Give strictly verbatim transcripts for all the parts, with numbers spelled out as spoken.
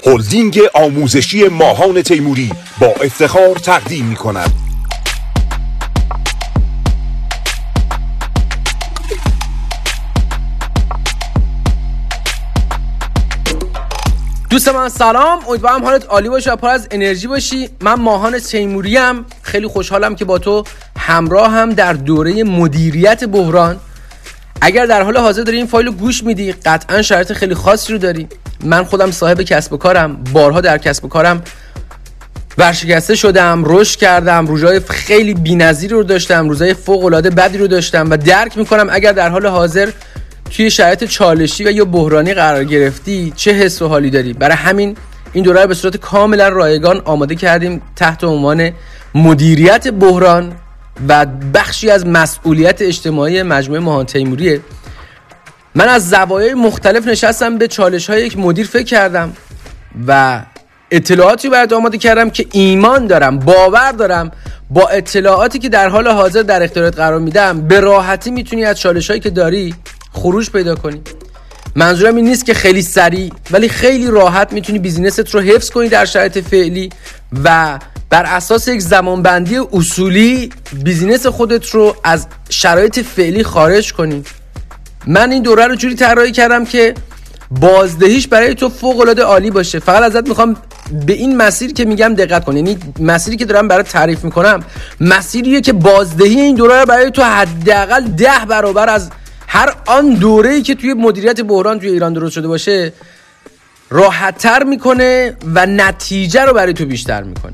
هلدینگ آموزشی ماهان تیموری با افتخار تقدیم می‌کند. دوست من سلام، امیدوارم حالت عالی باشه و پر از انرژی باشی. من ماهان تیموری ام. خیلی خوشحالم که با تو همراه هم در دوره مدیریت بحران. اگر در حال حاضر داری این فایل رو گوش میدی، قطعا شرایط خیلی خاصی رو داری. من خودم صاحب کسب و کارم، بارها در کسب و کارم ورشکسته شدم، رشد کردم، روزهای خیلی بی‌نظیری رو داشتم، روزهای فوق‌العاده بدی رو داشتم و درک میکنم اگر در حال حاضر توی شرایط چالشی و یا بحرانی قرار گرفتی چه حس و حالی داری. برای همین این دوره رو به صورت کاملا رایگان آماده کردیم تحت عنوان مدیریت بحران و بخشی از مسئولیت اجتماعی مجموعه ماهان تیموریه. من از زوایای مختلف نشستم به چالش‌های یک مدیر فکر کردم و اطلاعاتی برات آماده کردم که ایمان دارم، باور دارم با اطلاعاتی که در حال حاضر در اختیارت قرار میدم به راحتی میتونی از چالش‌هایی که داری خروج پیدا کنی. منظورم این نیست که خیلی سریع ولی خیلی راحت میتونی بیزینست رو حفظ کنی در شرایط فعلی و بر اساس یک زمانبندی اصولی بیزینس خودت رو از شرایط فعلی خارج کنی. من این دوره رو جوری طراحی کردم که بازدهیش برای تو فوق‌العاده عالی باشه. فقط ازت میخوام به این مسیر که میگم دقت کن. یعنی مسیری که دارم برات تعریف میکنم مسیریه که بازدهی این دوره رو برای تو حداقل ده برابر از هر آن دوره‌ای که توی مدیریت بحران توی ایران درست شده باشه راحت‌تر میکنه و نتیجه رو برای تو بیشتر میکنه.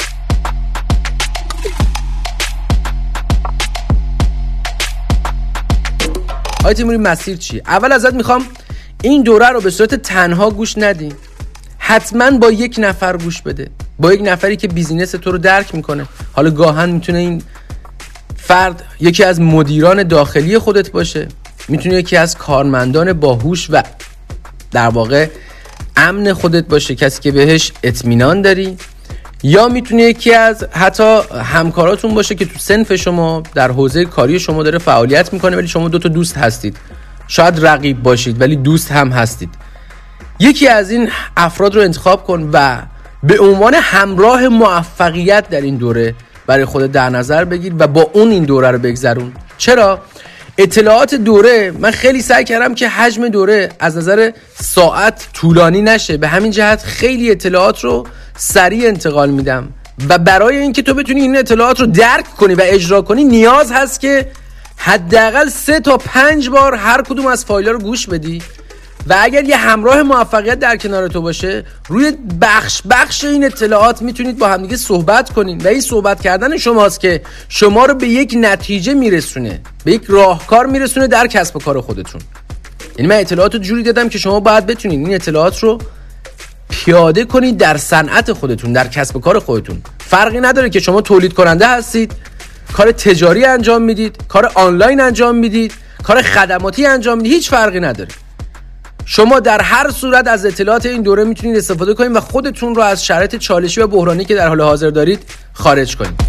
آقای تیموری مسیر چیه؟ اول ازت میخوام این دوره رو به صورت تنها گوش ندی. حتما با یک نفر گوش بده. با یک نفری که بیزینس تو رو درک میکنه. حالا گاهن میتونه این فرد یکی از مدیران داخلی خودت باشه، میتونه یکی از کارمندان باهوش و در واقع امن خودت باشه، کسی که بهش اطمینان داری، یا میتونه یکی از حتی همکاراتون باشه که تو صنف شما در حوزه کاری شما داره فعالیت میکنه ولی شما دو تا دوست هستید. شاید رقیب باشید ولی دوست هم هستید. یکی از این افراد رو انتخاب کن و به عنوان همراه موفقیت در این دوره برای خودت در نظر بگیر و با اون این دوره رو بگذرون. چرا؟ اطلاعات دوره من خیلی سعی کردم که حجم دوره از نظر ساعت طولانی نشه، به همین جهت خیلی اطلاعات رو سریع انتقال میدم و برای اینکه تو بتونی این اطلاعات رو درک کنی و اجرا کنی نیاز هست که حداقل سه تا پنج بار هر کدوم از فایل‌ها رو گوش بدی و اگر یه همراه موفقیت در کنار تو باشه روی بخش بخش این اطلاعات میتونید با همدیگه صحبت کنین و این صحبت کردن شماست که شما رو به یک نتیجه میرسونه، به یک راهکار میرسونه در کسب و کار خودتون. یعنی من اطلاعات رو جوری دادم که شما باید بتونین این اطلاعات رو پیاده کنید در صنعت خودتون، در کسب و کار خودتون. فرقی نداره که شما تولید کننده هستید، کار تجاری انجام میدید، کار آنلاین انجام میدید، کار خدماتی انجام میدید، هیچ فرقی نداره. شما در هر صورت از اطلاعات این دوره میتونید استفاده کنید و خودتون رو از شرایط چالشی و بحرانی که در حال حاضر دارید خارج کنید.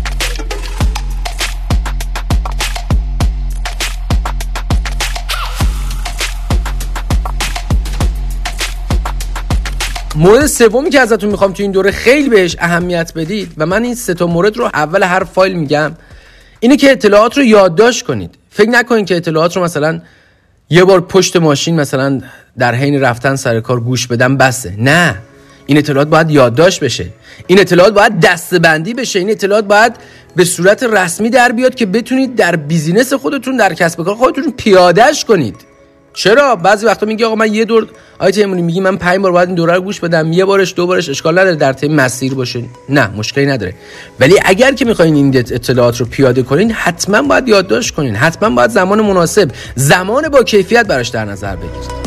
مورد سومی که ازتون میخوام تو این دوره خیلی بهش اهمیت بدید و من این سه تا مورد رو اول هر فایل میگم، اینه که اطلاعات رو یادداشت کنید. فکر نکنید که اطلاعات رو مثلا یه بار پشت ماشین مثلا در حین رفتن سر کار گوش بدم بسه. نه، این اطلاعات باید یادداشت بشه، این اطلاعات باید دسته‌بندی بشه، این اطلاعات باید به صورت رسمی در بیاد که بتونید در بیزینس خودتون، در کسب و کار خودتون پیادهش کنید. چرا بعضی وقتا میگی آقا من یه دور آیه تیموری میگی من پنج بار باید این دوره رو گوش بدم، یه بارش دو بارش اشکال نداره در طی مسیر باشه. نه، مشکلی نداره. ولی اگر که میخواین این اطلاعات رو پیاده کنین حتما باید یادداشت کنین، حتما باید زمان مناسب، زمان با کیفیت براش در نظر بگیرید.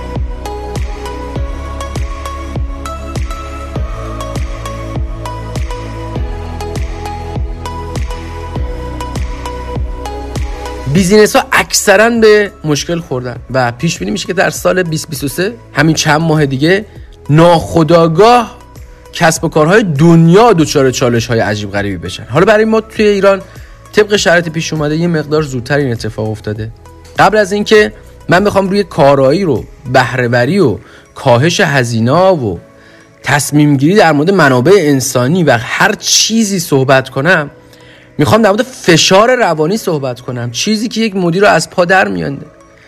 بیزینس ها اکثرا به مشکل خوردن و پیش بینی میشه که در سال بیست بیست و سه همین چند ماه دیگه ناخودآگاه کسب و کارهای دنیا دچار چالش های عجیب غریبی بشن. حالا برای ما توی ایران طبق شرایط پیش اومده یه مقدار زودتر این اتفاق افتاده. قبل از اینکه من بخوام روی کارایی رو، بهره وری و کاهش هزینه‌ها و تصمیم گیری در مورد منابع انسانی و هر چیزی صحبت کنم، میخوام در مورد فشار روانی صحبت کنم، چیزی که یک مدیر رو از پا در میانده.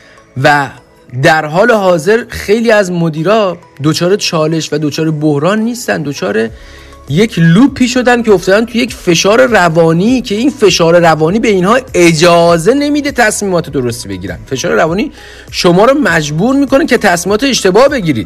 و در حال حاضر خیلی از مدیرا دوچار چالش و دوچار بحران نیستن، دوچار یک لوپی شدن که افتادن توی یک فشار روانی که این فشار روانی به اینها اجازه نمیده تصمیمات درستی بگیرن. فشار روانی شما رو مجبور میکنه که تصمیمات اشتباه بگیرید.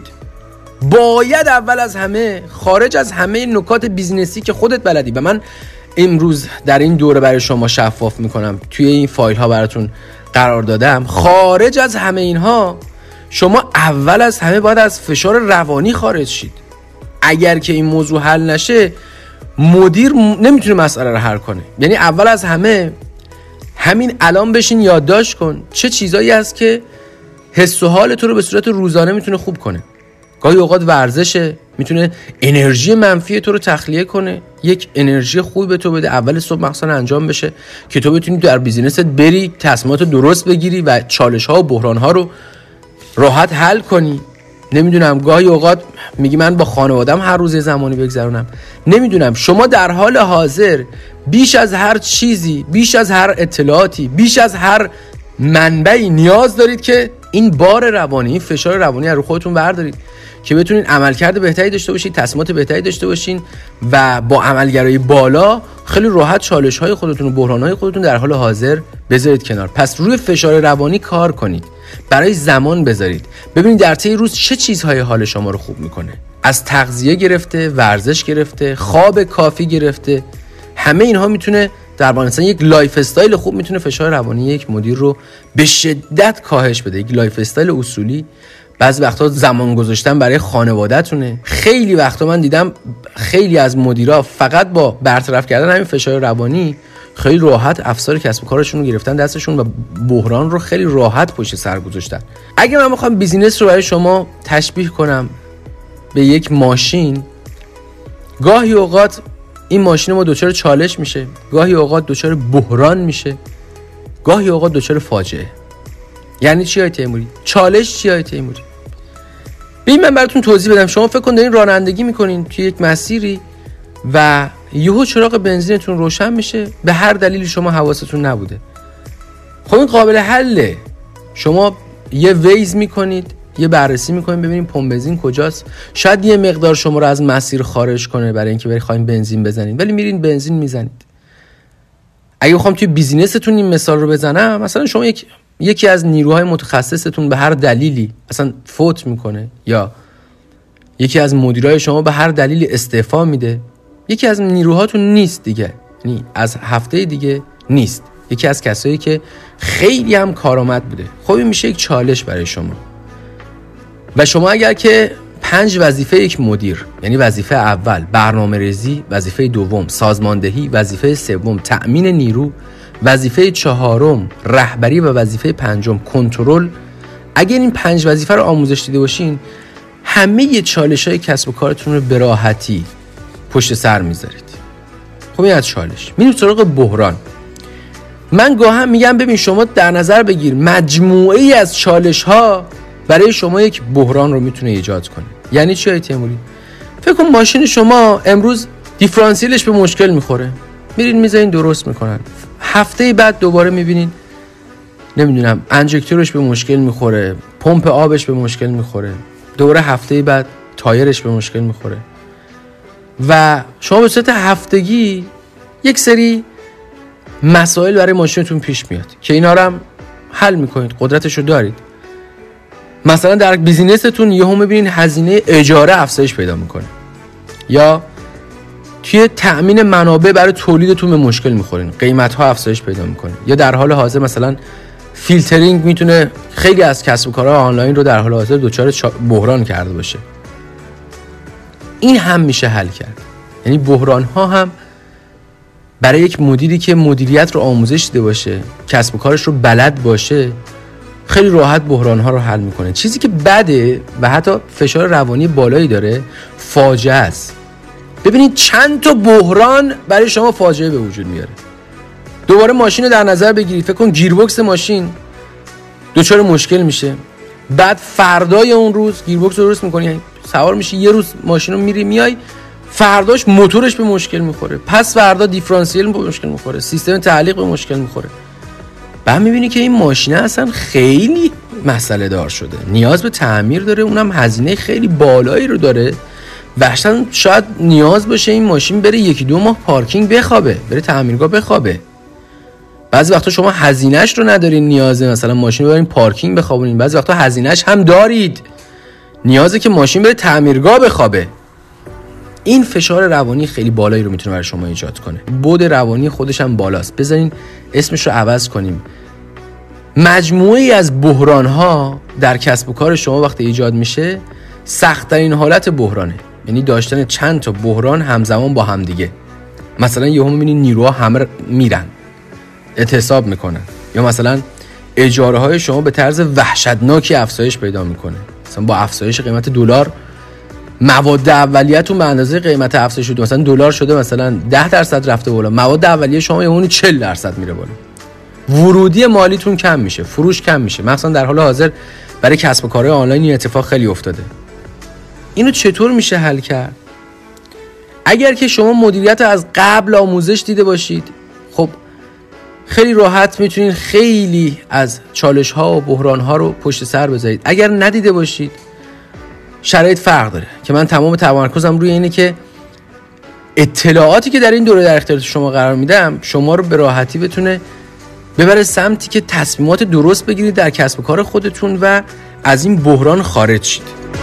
باید اول از همه، خارج از همه نکات بیزینسی که خودت بلدی و من امروز در این دوره برای شما شفاف میکنم، توی این فایل ها براتون قرار دادم، خارج از همه اینها شما اول از همه باید از فشار روانی خارج شید. اگر که این موضوع حل نشه، مدیر نمیتونه مسئله رو حل کنه. یعنی اول از همه همین الان بشین یادداشت کن چه چیزایی هست که حس و حال تو رو به صورت روزانه میتونه خوب کنه. گاهی اوقات ورزشه، میتونه انرژی منفی تو رو تخلیه کنه، یک انرژی خوبی به تو بده، اول صبح مخصوصا انجام بشه که تو بتونی در بیزینست بری تصمیمات درست بگیری و چالش ها و بحران ها رو راحت حل کنی. نمیدونم، گاهی اوقات میگی من با خانوادم هر روز زمانی بگذرونم. نمیدونم، شما در حال حاضر بیش از هر چیزی، بیش از هر اطلاعاتی، بیش از هر منبعی نیاز دارید که این بار روانی، این فشار روانی از رو خودتون بردارید که بتونین عملکرد بهتری داشته باشین، تصمیمات بهتری داشته باشین و با عملگرایی بالا خیلی راحت چالش‌های خودتون و بحران‌های خودتون در حال حاضر بذارید کنار. پس روی فشار روانی کار کنید، برای زمان بذارید، ببینید در طی روز چه چیزهای حال شما رو خوب میکنه. از تغذیه گرفته، ورزش گرفته، خواب کافی گرفته، همه اینها میتونه در واقع مثلا یک لایف استایل خوب میتونه فشار روانی یک مدیر رو به شدت کاهش بده. یک لایف استایل اصولی بعضی وقتا زمان گذاشتن برای خانواده‌تونه. خیلی وقتا من دیدم خیلی از مدیرا فقط با برطرف کردن همین فشار روانی خیلی راحت افسار کسب و کارشون رو گرفتن دستشون و بحران رو خیلی راحت پشت سر گذاشتن. اگه من بخوام بیزینس رو برای شما تشبیه کنم به یک ماشین، گاهی اوقات این ماشین ما دوچار چالش میشه، گاهی اوقات دوچار بحران میشه، گاهی اوقات دوچار فاجعه. یعنی چی های تیموری؟ چالش چی های تیموری؟ ببین من براتون توضیح بدم. شما فکر کن دارین رانندگی میکنین توی یک مسیری و یهو چراغ بنزینتون روشن میشه، به هر دلیلی شما حواستون نبوده. خب این قابل حله. شما یه ویز میکنید، یه بررسی میکنید ببینید پمپ بنزین کجاست. شاید یه مقدار شما رو از مسیر خارج کنه برای اینکه بخواید بنزین بزنید، ولی میرین بنزین میزنید. اگه بخوام توی بیزینستون این مثال رو بزنم، مثلا شما یک یکی از نیروهای متخصصتون به هر دلیلی اصلا فوت میکنه یا یکی از مدیرای شما به هر دلیلی استعفا میده، یکی از نیروهاتون نیست دیگه، یعنی از هفته دیگه نیست، یکی از کسایی که خیلی هم کارآمد بوده. خب این میشه یک چالش برای شما. و شما اگر که پنج وظیفه یک مدیر، یعنی وظیفه اول برنامه‌ریزی، وظیفه دوم سازماندهی، وظیفه سوم تأمین نیرو، وظیفه چهارم رهبری و وظیفه پنجم کنترل، اگر این پنج وظیفه رو آموزش دیده باشین، همه چالش‌های کسب و کارتون رو به راحتی پشت سر میذارید. خب این از چالش. میریم سراغ بحران. من گاهم میگم ببین شما در نظر بگیر مجموعه‌ای از چالش‌ها برای شما یک بحران رو میتونه ایجاد کنه. یعنی چی های تیموری؟ فکر کن ماشین شما امروز دیفرانسیلش به مشکل میخوره، میرین میذارین درست میکنن، هفته بعد دوباره میبینین نمیدونم انجکتورش به مشکل میخوره، پمپ آبش به مشکل میخوره، دوباره هفته بعد تایرش به مشکل میخوره و شما به صورت هفتگی یک سری مسائل برای ماشینتون پیش میاد که اینا رو هم حل میکنید، قدرتشو دارید. مثلا در بیزینستون یهو میبینین هزینه اجاره افزایش پیدا میکنه، یا توی تأمین منابع برای تولیدتون به مشکل میخورین، قیمت‌ها افزایش پیدا میکنه، یا در حال حاضر مثلا فیلترینگ میتونه خیلی از کسب و کارهای آنلاین رو در حال حاضر دچار بحران کرده باشه. این هم میشه حل کرد. یعنی بحران ها هم برای یک مدیری که مدیریت رو آموزش دیده باشه، کسب و کارش رو بلد باشه، خیلی راحت بحران ها رو حل میکنه. چیزی که بده و حتی فشار روانی بالایی داره فاجعه است. ببینید چند تا بحران برای شما فاجعه به وجود میاره. دوباره ماشین رو در نظر بگیرید، فکر کن گیربکس ماشین دچار مشکل میشه، بعد فردای اون روز گیربکس رو درست میکنی، سوار میشی یه روز ماشین رو میری میای، فرداش موتورش به مشکل میخوره، پس فردا دیفرانسیل به مشکل میخوره، سیستم تعلیق به مشکل میخوره. بعد میبینی که این ماشین اصلا خیلی مسئله دار شده، نیاز به تعمیر داره، اونم هزینه خیلی بالایی رو داره و اصلا شاید نیاز باشه این ماشین بره یکی دو ماه پارکینگ بخوابه، بره تعمیرگاه بخوابه. بعضی وقتا شما هزینه‌اش رو ندارین، نیازه مثلا ماشین رو ببرین پارکینگ بخوابونین، بعضی وقتا هزینه‌اش هم دارید، نیازه که ماشین بره تعمیرگاه بخوابه. این فشار روانی خیلی بالایی رو میتونه برای شما ایجاد کنه. بود روانی خودش هم بالاست. بذارین اسمش رو عوض کنیم. مجموعی از بحران‌ها در کسب و کار شما وقتی ایجاد میشه، سخت‌ترین حالت بحرانه. یعنی داشتن چند تا بحران همزمان با هم دیگه. مثلا یهو می‌بینید نیروها همه میرن، اعتصاب میکنن، یا مثلا اجاره های شما به طرز وحشتناکی افزایش پیدا میکنه. مثلا با افزایش قیمت دلار مواد اولیه‌تون به اندازه قیمت افزایش شده، مثلا دلار شده مثلا ده درصد رفته بالا، مواد اولیه شما یه اون چهل درصد میره بالا. ورودی مالیتون کم میشه، فروش کم میشه. مثلا در حال حاضر برای کسب و کارهای آنلاین این اتفاق خیلی افتاده. اینو چطور میشه حل کرد؟ اگر که شما مدیریت از قبل آموزش دیده باشید، خب خیلی راحت میتونید خیلی از چالش ها و بحران ها رو پشت سر بذارید. اگر ندیده باشید شرایط فرق داره که من تمام تمرکزم روی اینه که اطلاعاتی که در این دوره در اختیار شما قرار میدم شما رو به راحتی بتونه ببره سمتی که تصمیمات درست بگیرید در کسب و کار خودتون و از این بحران خارج شید.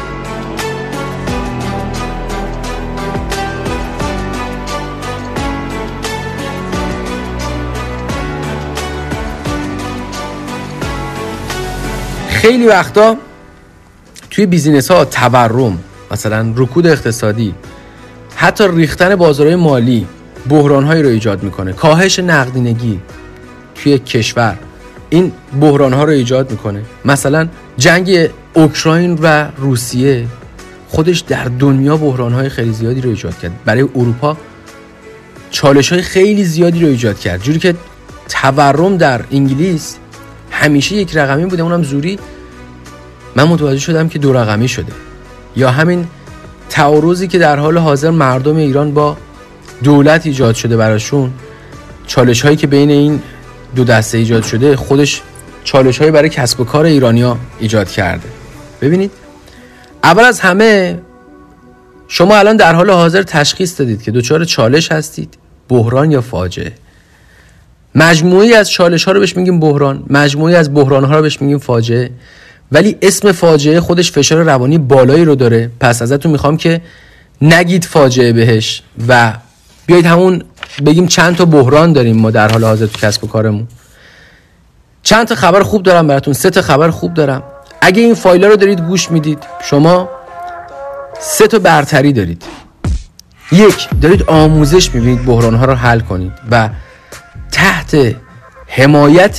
خیلی وقتا توی بیزینس ها تورم، مثلا رکود اقتصادی، حتی ریختن بازارهای مالی بحران هایی رو ایجاد میکنه. کاهش نقدینگی توی کشور این بحران ها رو ایجاد میکنه. مثلا جنگ اوکراین و روسیه خودش در دنیا بحران های خیلی زیادی رو ایجاد کرد. برای اروپا چالش های خیلی زیادی رو ایجاد کرد، جوری که تورم در انگلیس همیشه یک رقمی بوده، اونم زوری من متوجه شدم که دو رقمی شده. یا همین تعارضی که در حال حاضر مردم ایران با دولت ایجاد شده براشون، چالش هایی که بین این دو دسته ایجاد شده خودش چالش هایی برای کسب و کار ایرانیا ایجاد کرده. ببینید، اول از همه شما الان در حال حاضر تشخیص دادید که دچار چالش هستید، بحران یا فاجعه. مجموعی از چالش ها رو بهش میگیم بحران، مجموعی از بحران ها رو بهش میگیم فاجعه. ولی اسم فاجعه خودش فشار روانی بالایی رو داره، پس ازتون میخوام که نگید فاجعه بهش و بیایید همون بگیم چند تا بحران داریم ما در حال حاضر تو کسب و کارمون. چند تا خبر خوب دارم براتون، سه تا خبر خوب دارم. اگه این فایل رو دارید گوش میدید، شما سه تا برتری دارید. یک، دارید آموزش میبینید بحران ها رو حل کنید و تحت حمایت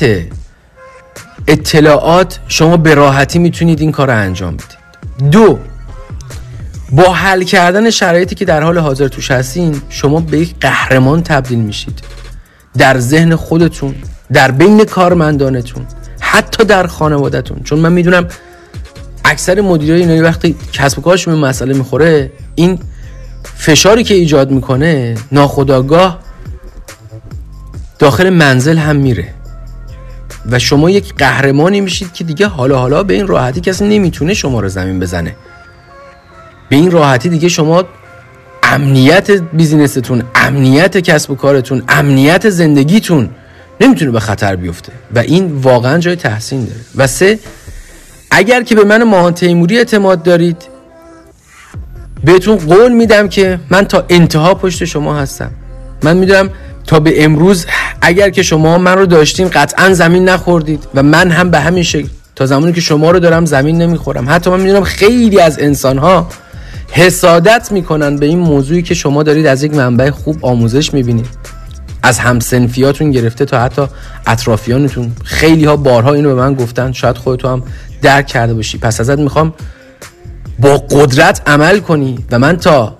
اطلاعات شما به راحتی میتونید این کار رو انجام بدید. دو، با حل کردن شرایطی که در حال حاضر توش هستین شما به یک قهرمان تبدیل میشید در ذهن خودتون، در بین کارمندانتون، حتی در خانواده‌تون. چون من میدونم اکثر مدیرای اینایی وقتی کسب و کارشون به مسئله میخوره، این فشاری که ایجاد میکنه ناخودآگاه داخل منزل هم میره و شما یک قهرمانی میشید که دیگه حالا حالا به این راحتی کسی نمیتونه شما رو زمین بزنه. به این راحتی دیگه شما امنیت بیزینستون، امنیت کسب و کارتون، امنیت زندگیتون نمیتونه به خطر بیفته و این واقعا جای تحسین داره. و سه، اگر که به من ماهان تیموری اعتماد دارید، بهتون قول میدم که من تا انتها پشت شما هستم. من میدونم تا به امروز اگر که شما من رو داشتین قطعا زمین نخوردید و من هم به همین شکل تا زمانی که شما رو دارم زمین نمیخورم. حتی من میدونم خیلی از انسان‌ها حسادت میکنن به این موضوعی که شما دارید از یک منبع خوب آموزش میبینید، از همسنفیاتون گرفته تا حتی اطرافیانتون. خیلی ها بارها اینو به من گفتن، شاید خودتو هم درک کرده باشی. پس ازت میخوام با قدرت عمل کنی و من تا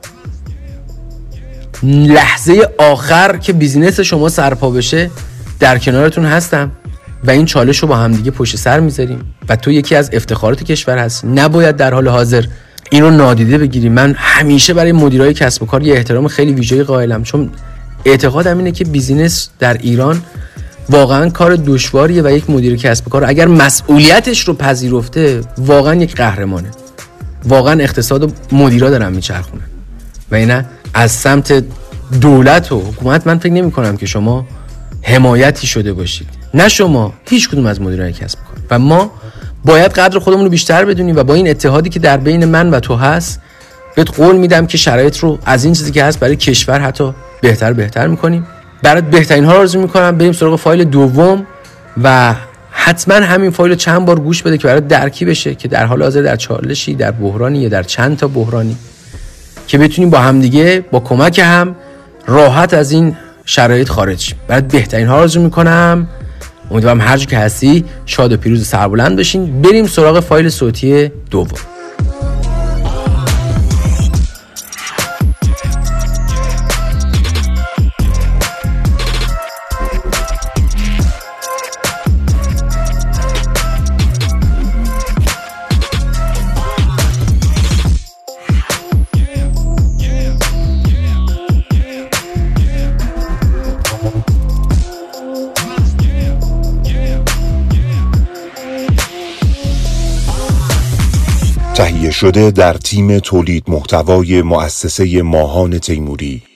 لحظه آخر که بیزینس شما سرپا بشه در کنارتون هستم و این چالش رو با هم دیگه پشت سر میذاریم و تو یکی از افتخارات کشور هستی. نباید در حال حاضر اینو نادیده بگیریم. من همیشه برای مدیرای کسب و کار یه احترام خیلی ویژه‌ای قائلم، چون اعتقادم اینه که بیزینس در ایران واقعا کار دشواریه و یک مدیر کسب و کار اگر مسئولیتش رو پذیرفته واقعا یک قهرمانه. واقعا اقتصاد مدیرا دارن میچرخونن و اینا از سمت دولت و حکومت من فکر نمی کنم که شما حمایتی شده باشید، نه شما، هیچ کدوم از مدیرای کسب و کار. و ما باید قدر خودمون رو بیشتر بدونیم و با این اتحادی که در بین من و تو هست بهت قول میدم که شرایط رو از این چیزی که هست برای کشور حتی بهتر بهتر میکنیم. برات بهترین ها رو آرزو میکنم. بریم سراغ فایل دوم و حتما همین فایل رو چند بار گوش بده که برات درکی بشه که در حال حاضر در چالشی، در بحرانی یا در چند تا بحرانی که بتونیم با هم دیگه با کمک هم راحت از این شرایط خارج شیم. برات بهترین ها رو آرزو میکنم. امیدوارم هر جا که هستی شاد و پیروز و سربلند باشین. بریم سراغ فایل صوتی دوم. تهیه شده در تیم تولید محتوای مؤسسه ماهان تیموری.